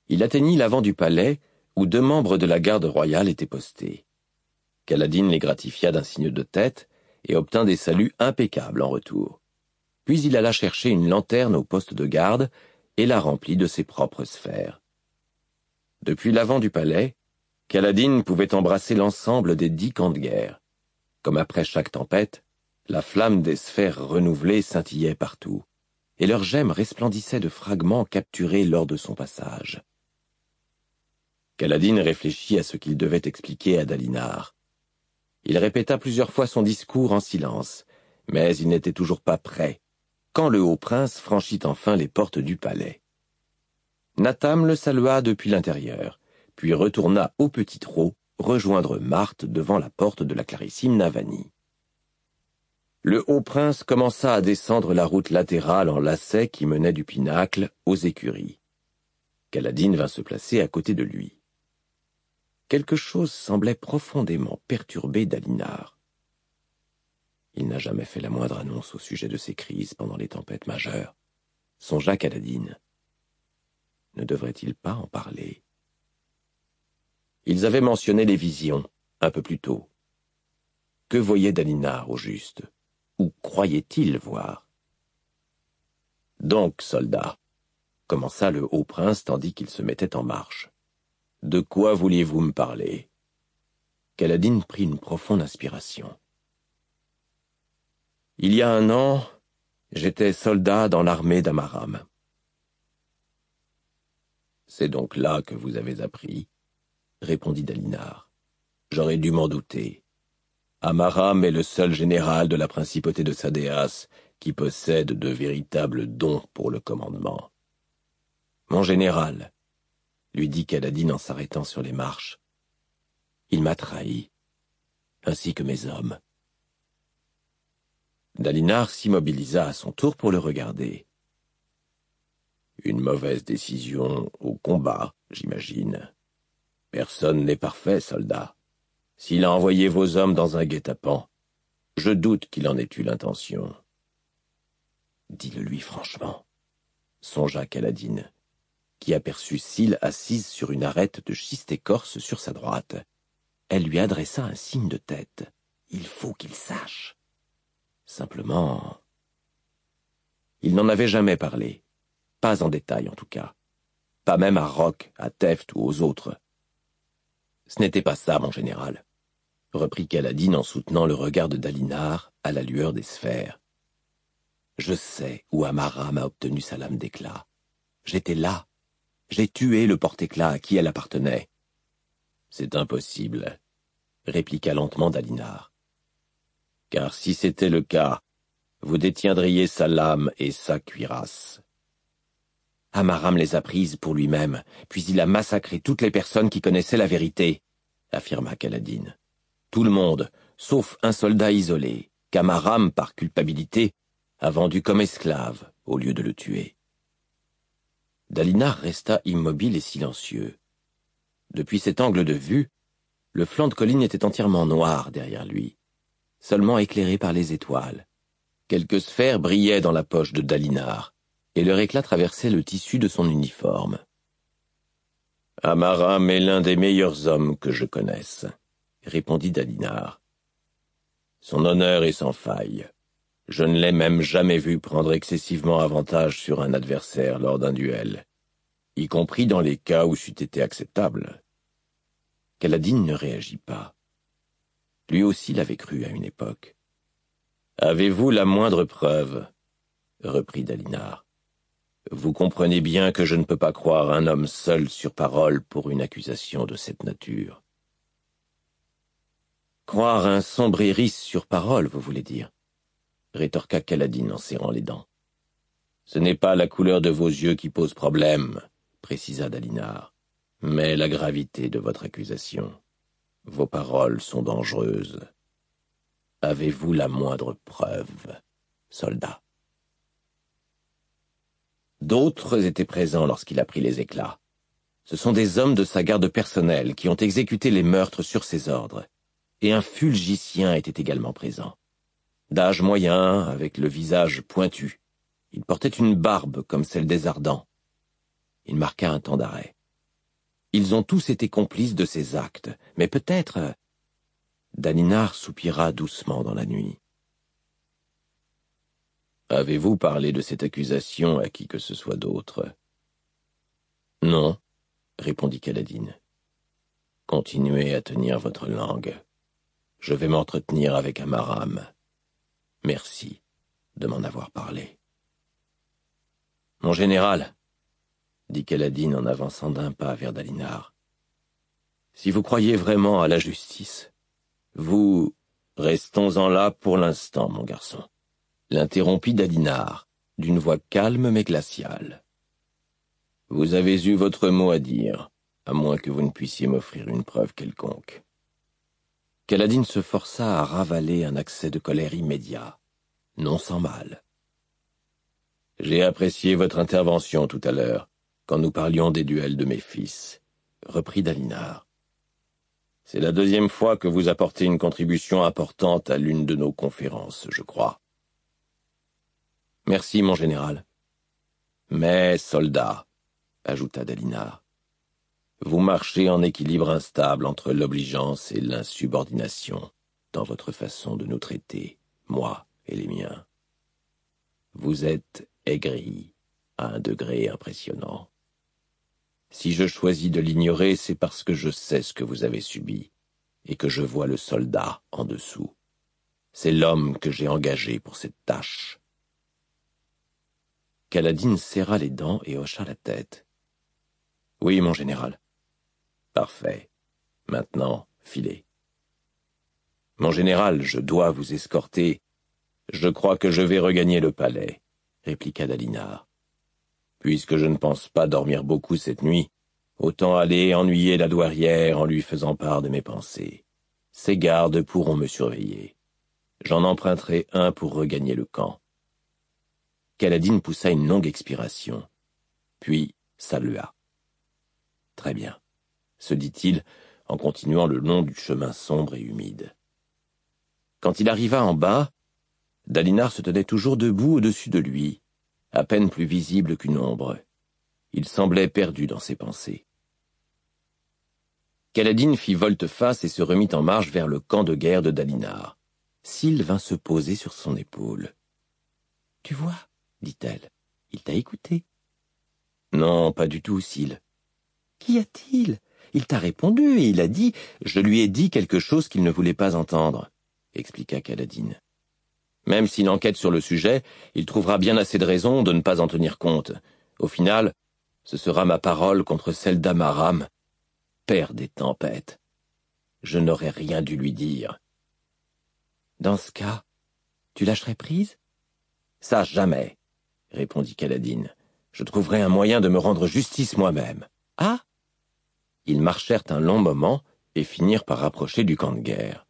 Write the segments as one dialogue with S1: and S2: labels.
S1: Il atteignit l'avant du palais, où 2 membres de la garde royale étaient postés. Kaladin les gratifia d'un signe de tête et obtint des saluts impeccables en retour. Puis il alla chercher une lanterne au poste de garde et la remplit de ses propres sphères. Depuis l'avant du palais, Kaladin pouvait embrasser l'ensemble des 10 camps de guerre. Comme après chaque tempête, la flamme des sphères renouvelées scintillait partout, et leurs gemmes resplendissaient de fragments capturés lors de son passage. Kaladin réfléchit à ce qu'il devait expliquer à Dalinar. Il répéta plusieurs fois son discours en silence, mais il n'était toujours pas prêt, quand le haut prince franchit enfin les portes du palais. Natham le salua depuis l'intérieur, puis retourna au petit trot rejoindre Marthe devant la porte de la clarissime Navani. Le haut prince commença à descendre la route latérale en lacet qui menait du pinacle aux écuries. Kaladin vint se placer à côté de lui. Quelque chose semblait profondément perturber Dalinar. Il n'a jamais fait la moindre annonce au sujet de ces crises pendant les tempêtes majeures, songea Kaladin. Ne devrait-il pas en parler? Ils avaient mentionné les visions, un peu plus tôt. Que voyait Dalinar au juste? Où croyait-il voir? Donc, soldat, commença le haut prince tandis qu'il se mettait en marche. De quoi vouliez-vous me parler? Kaladin prit une profonde inspiration. Il y a 1 an, j'étais soldat dans l'armée d'Amaram. C'est donc là que vous avez appris, répondit Dalinar. J'aurais dû m'en douter. Amaram est le seul général de la principauté de Sadéas qui possède de véritables dons pour le commandement. Mon général, lui dit Kaladin en s'arrêtant sur les marches, il m'a trahi, ainsi que mes hommes. Dalinar s'immobilisa à son tour pour le regarder. Une mauvaise décision au combat, j'imagine. Personne n'est parfait, soldat. S'il a envoyé vos hommes dans un guet-apens, je doute qu'il en ait eu l'intention. Dis-le lui franchement, songea Kaladin, qui aperçut Syl assise sur une arête de schiste écorce sur sa droite. Elle lui adressa un signe de tête. Il faut qu'il sache. Simplement, il n'en avait jamais parlé. Pas en détail, en tout cas. Pas même à Rock, à Teft ou aux autres. Ce n'était pas ça, mon général, reprit Kaladin en soutenant le regard de Dalinar à la lueur des sphères. Je sais où Amaram a obtenu sa lame d'éclat. J'étais là. J'ai tué le porte-éclat à qui elle appartenait. C'est impossible, répliqua lentement Dalinar. Car si c'était le cas, vous détiendriez sa lame et sa cuirasse. Amaram les a prises pour lui-même, puis il a massacré toutes les personnes qui connaissaient la vérité, affirma Kaladin. Tout le monde, sauf un soldat isolé, qu'Amaram, par culpabilité, a vendu comme esclave au lieu de le tuer. Dalinar resta immobile et silencieux. Depuis cet angle de vue, le flanc de colline était entièrement noir derrière lui, seulement éclairé par les étoiles. Quelques sphères brillaient dans la poche de Dalinar, et leur éclat traversait le tissu de son uniforme. Amaram est l'un des meilleurs hommes que je connaisse, répondit Dalinar. Son honneur est sans faille. Je ne l'ai même jamais vu prendre excessivement avantage sur un adversaire lors d'un duel, y compris dans les cas où c'eût été acceptable. Kaladin ne réagit pas. Lui aussi l'avait cru à une époque. « Avez-vous la moindre preuve ?» reprit Dalinar. « Vous comprenez bien que je ne peux pas croire un homme seul sur parole pour une accusation de cette nature. » « Croire un sombreris sur parole, vous voulez dire ?» rétorqua Kaladin en serrant les dents. « Ce n'est pas la couleur de vos yeux qui pose problème, » précisa Dalinar, « mais la gravité de votre accusation. Vos paroles sont dangereuses. Avez-vous la moindre preuve, soldat ?» D'autres étaient présents lorsqu'il a pris les éclats. Ce sont des hommes de sa garde personnelle qui ont exécuté les meurtres sur ses ordres, et un fulgicien était également présent. D'âge moyen, avec le visage pointu. Il portait une barbe comme celle des Ardents. Il marqua un temps d'arrêt. Ils ont tous été complices de ces actes, mais peut-être... Dalinar soupira doucement dans la nuit. Avez-vous parlé de cette accusation à qui que ce soit d'autre? Non, répondit Kaladin. Continuez à tenir votre langue. Je vais m'entretenir avec Amaram. Merci de m'en avoir parlé. Mon général, dit Kaladin en avançant d'un pas vers Dalinar, si vous croyez vraiment à la justice, vous... Restons-en là pour l'instant, mon garçon. L'interrompit Dalinar, d'une voix calme mais glaciale. Vous avez eu votre mot à dire, à moins que vous ne puissiez m'offrir une preuve quelconque. Kaladin se força à ravaler un accès de colère immédiat, non sans mal. J'ai apprécié votre intervention tout à l'heure, quand nous parlions des duels de mes fils, reprit Dalinar. C'est la deuxième fois que vous apportez une contribution importante à l'une de nos conférences, je crois. Merci, mon général. Mais, soldat, ajouta Dalinar, vous marchez en équilibre instable entre l'obligeance et l'insubordination dans votre façon de nous traiter, moi et les miens. Vous êtes aigri à un degré impressionnant. Si je choisis de l'ignorer, c'est parce que je sais ce que vous avez subi et que je vois le soldat en dessous. C'est l'homme que j'ai engagé pour cette tâche. Kaladin serra les dents et hocha la tête. Oui, mon général. Parfait. Maintenant, filez. Mon général, je dois vous escorter. Je crois que je vais regagner le palais, répliqua Dalinar. Puisque je ne pense pas dormir beaucoup cette nuit, autant aller ennuyer la douairière en lui faisant part de mes pensées. Ses gardes pourront me surveiller. J'en emprunterai un pour regagner le camp. Kaladin poussa une longue expiration, puis salua. Très bien, se dit-il en continuant le long du chemin sombre et humide. Quand il arriva en bas, Dalinar se tenait toujours debout au-dessus de lui, à peine plus visible qu'une ombre. Il semblait perdu dans ses pensées. Kaladin fit volte-face et se remit en marche vers le camp de guerre de Dalinar. Syl vint se poser sur son épaule. « Tu vois, dit-elle, il t'a écouté. »« Non, pas du tout, Syl. »« Qu'y a-t-il? Il t'a répondu et il a dit « Je lui ai dit quelque chose qu'il ne voulait pas entendre », expliqua Kaladin. Même s'il enquête sur le sujet, il trouvera bien assez de raisons de ne pas en tenir compte. Au final, ce sera ma parole contre celle d'Amaram, père des tempêtes. Je n'aurais rien dû lui dire. Dans ce cas, tu lâcherais prise? Ça, jamais, répondit Kaladin. Je trouverai un moyen de me rendre justice moi-même. Ah? Ils marchèrent un long moment et finirent par approcher du camp de guerre.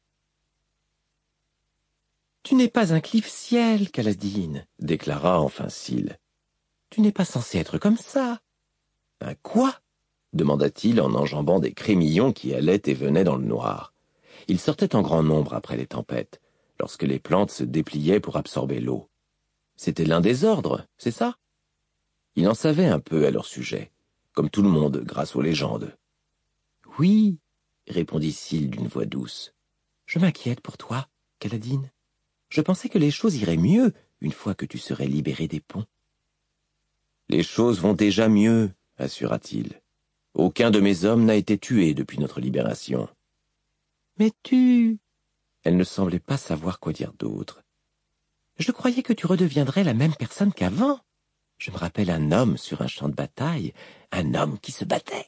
S1: Tu n'es pas un cliff-ciel, Kaladin, déclara enfin Syl. Tu n'es pas censé être comme ça. Un quoi? Demanda-t-il en enjambant des crémillons qui allaient et venaient dans le noir. Ils sortaient en grand nombre après les tempêtes, lorsque les plantes se dépliaient pour absorber l'eau. C'était l'un des ordres, c'est ça? Il en savait un peu à leur sujet, comme tout le monde grâce aux légendes. Oui, répondit Syl d'une voix douce. Je m'inquiète pour toi, Kaladin. Je pensais que les choses iraient mieux une fois que tu serais libéré des ponts. Les choses vont déjà mieux, assura-t-il. Aucun de mes hommes n'a été tué depuis notre libération. Mais tu... Elle ne semblait pas savoir quoi dire d'autre. Je croyais que tu redeviendrais la même personne qu'avant. Je me rappelle un homme sur un champ de bataille, un homme qui se battait.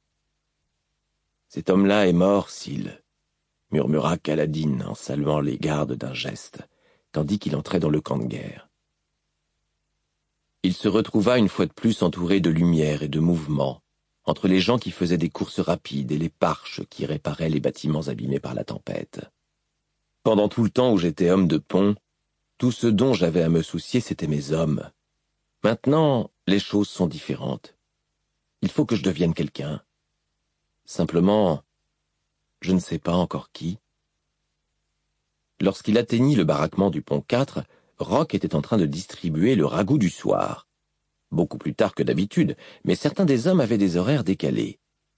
S1: Cet homme-là est mort, Syl, murmura Kaladin en saluant les gardes d'un geste, tandis qu'il entrait dans le camp de guerre. Il se retrouva une fois de plus entouré de lumière et de mouvement, entre les gens qui faisaient des courses rapides et les parches qui réparaient les bâtiments abîmés par la tempête. Pendant tout le temps où j'étais homme de pont, tout ce dont j'avais à me soucier, c'était mes hommes. Maintenant, les choses sont différentes. Il faut que je devienne quelqu'un. Simplement, je ne sais pas encore qui. Lorsqu'il atteignit le baraquement du pont 4, Roch était en train de distribuer le ragoût du soir. Beaucoup plus tard que d'habitude, mais certains des hommes avaient des horaires décalés.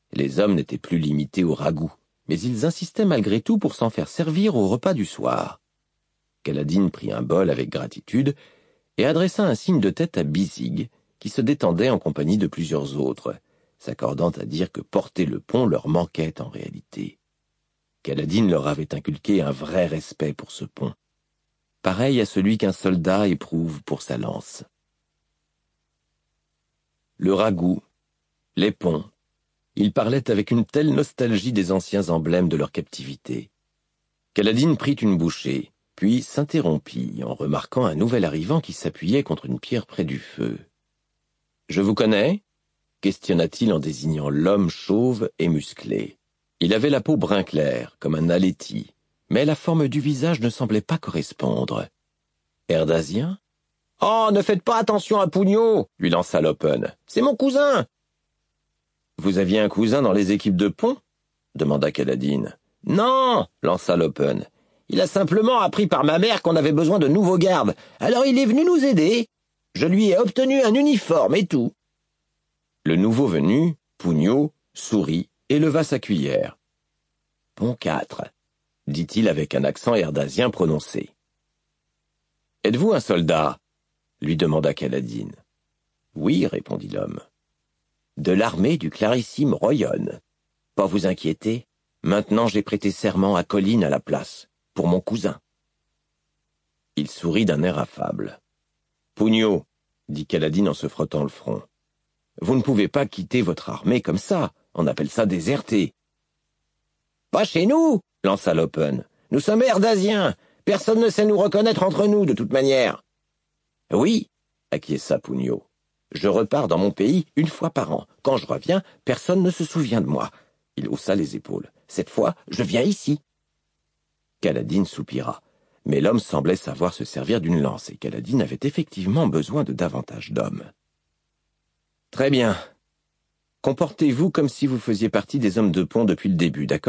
S1: Les hommes n'étaient plus limités au ragoût, mais ils insistaient malgré tout pour s'en faire servir au repas du soir. Kaladin prit un bol avec gratitude et adressa un signe de tête à Bizig, qui se détendait en compagnie de plusieurs autres, s'accordant à dire que porter le pont leur manquait en réalité. Kaladin leur avait inculqué un vrai respect pour ce pont, pareil à celui qu'un soldat éprouve pour sa lance. Le ragoût, les ponts, ils parlaient avec une telle nostalgie des anciens emblèmes de leur captivité. Kaladin prit une bouchée, puis s'interrompit en remarquant un nouvel arrivant qui s'appuyait contre une pierre près du feu. « Je vous connais » questionna-t-il en désignant l'homme chauve et musclé. Il avait la peau brun clair, comme un aléti, mais la forme du visage ne semblait pas correspondre. « Erdasien ?»« Oh, ne faites pas attention à Pugno !» lui lança Lopen. « C'est mon cousin !»« Vous aviez un cousin dans les équipes de pont ?» demanda Kaladin. « Non !» lança Lopen. « Il a simplement appris par ma mère qu'on avait besoin de nouveaux gardes, alors il est venu nous aider. Je lui ai obtenu un uniforme et tout. » Le nouveau venu, Pugno, sourit et leva sa cuillère. « Pont 4, » dit-il avec un accent erdasien prononcé. « Êtes-vous un soldat ?» lui demanda Kaladin. « Oui, » répondit l'homme. « De l'armée du clarissime Royonne. Pas vous inquiéter, maintenant j'ai prêté serment à Colline à la place, pour mon cousin. » Il sourit d'un air affable. « Pugno, » dit Kaladin en se frottant le front. « Vous ne pouvez pas quitter votre armée comme ça, on appelle ça déserter. »« Pas chez nous !» lança Lopen. « Nous sommes erdasiens, personne ne sait nous reconnaître entre nous de toute manière. »« Oui, » acquiesça Pugno. « Je repars dans mon pays une fois par an. Quand je reviens, personne ne se souvient de moi. » Il haussa les épaules. « Cette fois, je viens ici. » Kaladin soupira. Mais l'homme semblait savoir se servir d'une lance, et Kaladin avait effectivement besoin de davantage d'hommes. « Très bien. Comportez-vous comme si vous faisiez partie des hommes de pont depuis le début, d'accord ?»«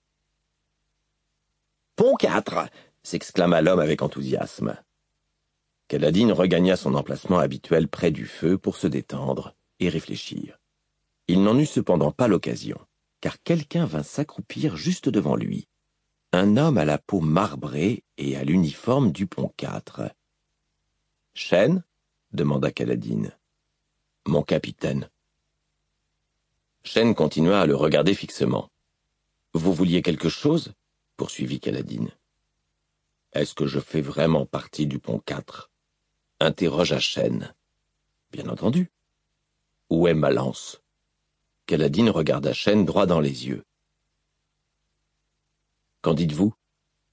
S1: Pont 4 !» s'exclama l'homme avec enthousiasme. Kaladin regagna son emplacement habituel près du feu pour se détendre et réfléchir. Il n'en eut cependant pas l'occasion, car quelqu'un vint s'accroupir juste devant lui. Un homme à la peau marbrée et à l'uniforme du pont 4. « Chêne ?» demanda Kaladin. « Mon capitaine. » Chêne continua à le regarder fixement. « Vous vouliez quelque chose ?» poursuivit Kaladin. « Est-ce que je fais vraiment partie du pont 4 ?» interrogea Chêne. « Bien entendu. »« Où est ma lance ?» Kaladin regarda Chêne droit dans les yeux. « Qu'en dites-vous » ? «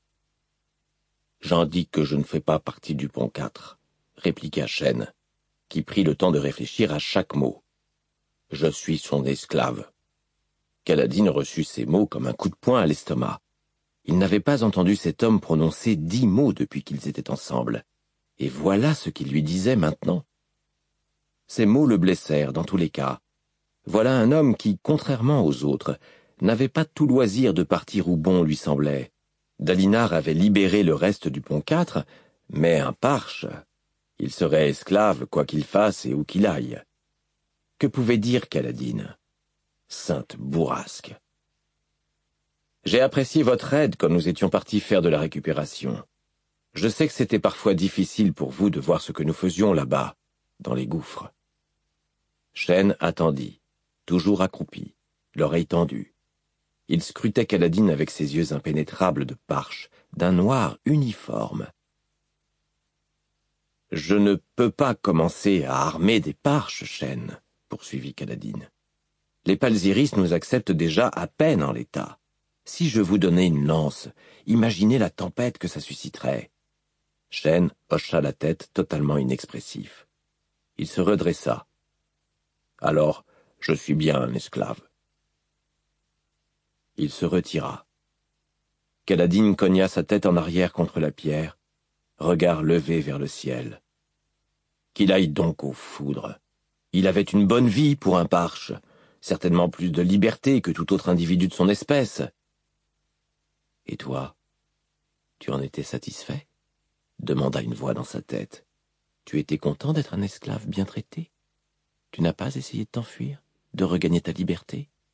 S1: J'en dis que je ne fais pas partie du pont 4, répliqua Chêne, qui prit le temps de réfléchir à chaque mot. « Je suis son esclave. » Kaladin reçut ces mots comme un coup de poing à l'estomac. Il n'avait pas entendu cet homme prononcer 10 mots depuis qu'ils étaient ensemble. Et voilà ce qu'il lui disait maintenant. Ces mots le blessèrent dans tous les cas. Voilà un homme qui, contrairement aux autres, n'avait pas tout loisir de partir où bon lui semblait. Dalinar avait libéré le reste du pont 4, mais un parche, il serait esclave quoi qu'il fasse et où qu'il aille. Que pouvait dire Kaladin ? Sainte bourrasque. J'ai apprécié votre aide quand nous étions partis faire de la récupération. Je sais que c'était parfois difficile pour vous de voir ce que nous faisions là-bas, dans les gouffres. Chêne attendit, toujours accroupi, l'oreille tendue. Il scrutait Kaladin avec ses yeux impénétrables de parche, d'un noir uniforme. « Je ne peux pas commencer à armer des parches, Chêne, » poursuivit Kaladin. « Les Palzyris nous acceptent déjà à peine en l'état. Si je vous donnais une lance, imaginez la tempête que ça susciterait. » Chêne hocha la tête totalement inexpressif. Il se redressa. « Alors, je suis bien un esclave. » Il se retira. Kaladin cogna sa tête en arrière contre la pierre, regard levé vers le ciel. Qu'il aille donc aux foudres. Il avait une bonne vie pour un parche, certainement plus de liberté que tout autre individu de son espèce. Et toi, tu en étais satisfait ? Demanda une voix dans sa tête. Tu étais content d'être un esclave bien traité ? Tu n'as pas essayé de t'enfuir, de regagner ta liberté ?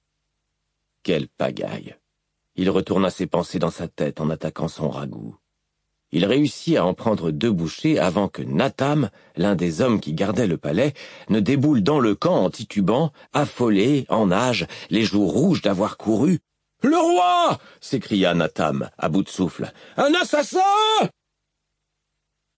S1: Quelle pagaille! Il retourna ses pensées dans sa tête en attaquant son ragoût. Il réussit à en prendre 2 bouchées avant que Natham, l'un des hommes qui gardaient le palais, ne déboule dans le camp en titubant, affolé, en nage, les joues rouges d'avoir couru. « Le roi !» s'écria Natham, à bout de souffle. « Un assassin !